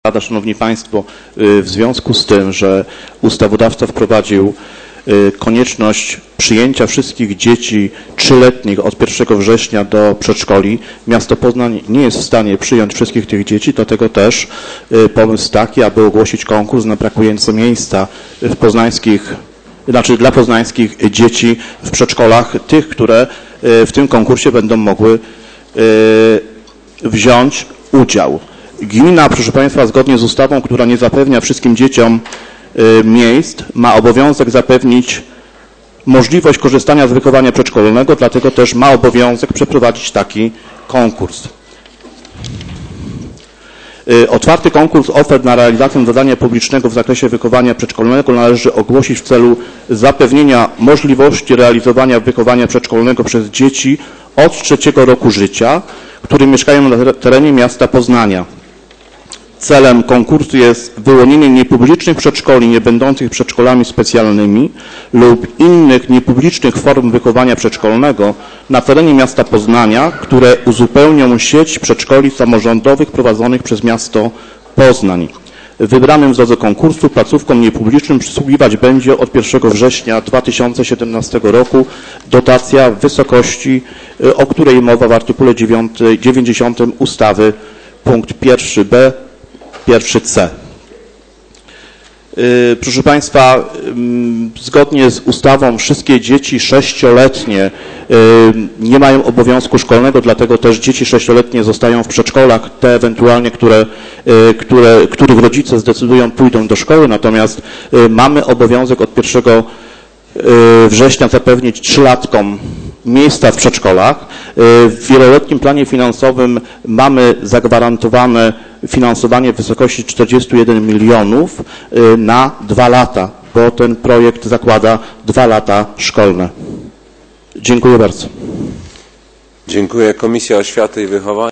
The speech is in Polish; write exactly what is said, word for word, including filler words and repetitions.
Rada, Szanowni Państwo, w związku z tym, że ustawodawca wprowadził konieczność przyjęcia wszystkich dzieci trzyletnich od pierwszego września do przedszkoli, miasto Poznań nie jest w stanie przyjąć wszystkich tych dzieci, dlatego też pomysł taki, aby ogłosić konkurs na brakujące miejsca w poznańskich, znaczy dla poznańskich dzieci w przedszkolach, tych, które w tym konkursie będą mogły wziąć udział. Gmina, proszę Państwa, zgodnie z ustawą, która nie zapewnia wszystkim dzieciom y, miejsc, ma obowiązek zapewnić możliwość korzystania z wychowania przedszkolnego, dlatego też ma obowiązek przeprowadzić taki konkurs. Y, otwarty konkurs ofert na realizację zadania publicznego w zakresie wychowania przedszkolnego należy ogłosić w celu zapewnienia możliwości realizowania wychowania przedszkolnego przez dzieci od trzeciego roku życia, które mieszkają na terenie miasta Poznania. Celem konkursu jest wyłonienie niepublicznych przedszkoli niebędących przedszkolami specjalnymi lub innych niepublicznych form wychowania przedszkolnego na terenie miasta Poznania, które uzupełnią sieć przedszkoli samorządowych prowadzonych przez miasto Poznań. Wybranym w drodze konkursu placówkom niepublicznym przysługiwać będzie od pierwszego września dwa tysiące siedemnastego roku dotacja w wysokości, o której mowa w artykule dziewięćdziesiątym ustawy punkt pierwszy b, pierwszy c. Proszę Państwa, zgodnie z ustawą wszystkie dzieci sześcioletnie nie mają obowiązku szkolnego, dlatego też dzieci sześcioletnie zostają w przedszkolach, te ewentualnie, które, które, których rodzice zdecydują, pójdą do szkoły, natomiast mamy obowiązek od pierwszego września zapewnić trzylatkom miejsca w przedszkolach. W wieloletnim planie finansowym mamy zagwarantowane finansowanie w wysokości czterdziestu jeden milionów na dwa lata, bo ten projekt zakłada dwa lata szkolne. Dziękuję bardzo. Dziękuję. Komisja Oświaty i Wychowania.